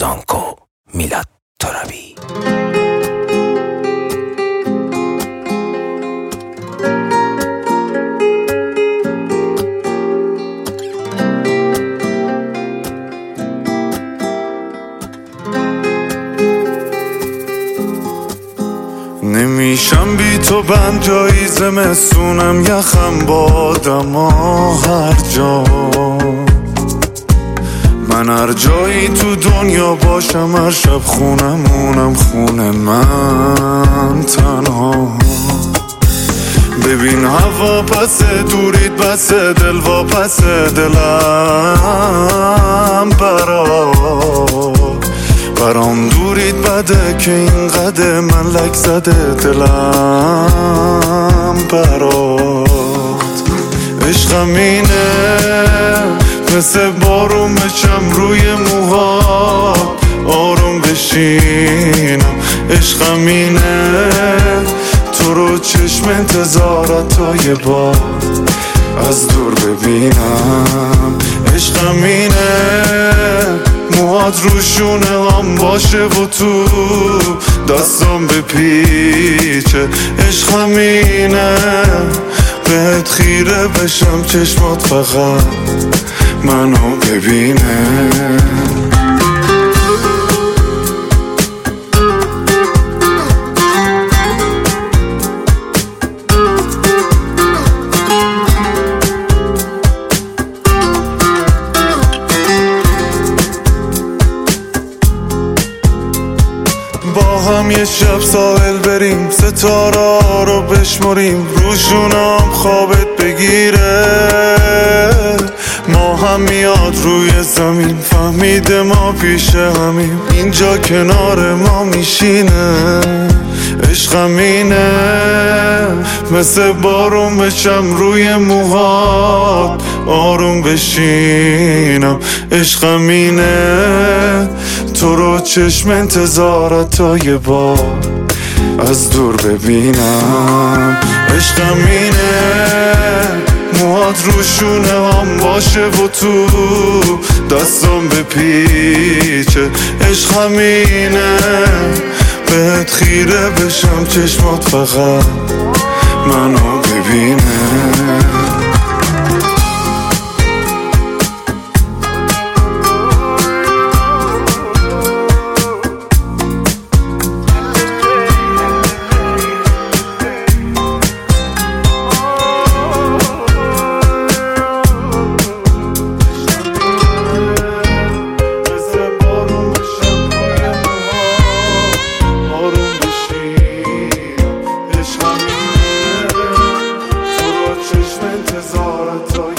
Ozanko Milad Torabi. نمیشم بی تو بند جایی زمستونم یخم بادم هر جا من هر جایی تو دنیا باشم هر شب خونمونم خونه من تنها ببین هوا پسه دورید بسه دل و پسه دلم برام دورید بده که این قده من لک زده دلم برات عشقم اینه مثل بارون بچم روی موهات آروم بشینم عشقم اینه تو رو چشم انتظارت تا یه بار از دور ببینم عشقم اینه موهات روشونه هم باشه و تو دستم بپیچه عشقم اینه بهت خیره بشم چشمات فقط منو ببینه با هم یه شب ساحل بریم ستاره رو بشمریم روشونم خوابت بگیره ما هم میاد روی زمین فهمیده ما پیش همیم اینجا کنار ما میشینه عشقم اینه مثل بارون بچم روی موهات آروم بشینم عشقم اینه تو رو چشم انتظارت تا یه بار از دور ببینم عشقم اینه موهات روشونه هم باشه و تو دستم بپیچه عشقم اینه بهت خیره بشم چشمات فقط منو ببینه انتظارت تا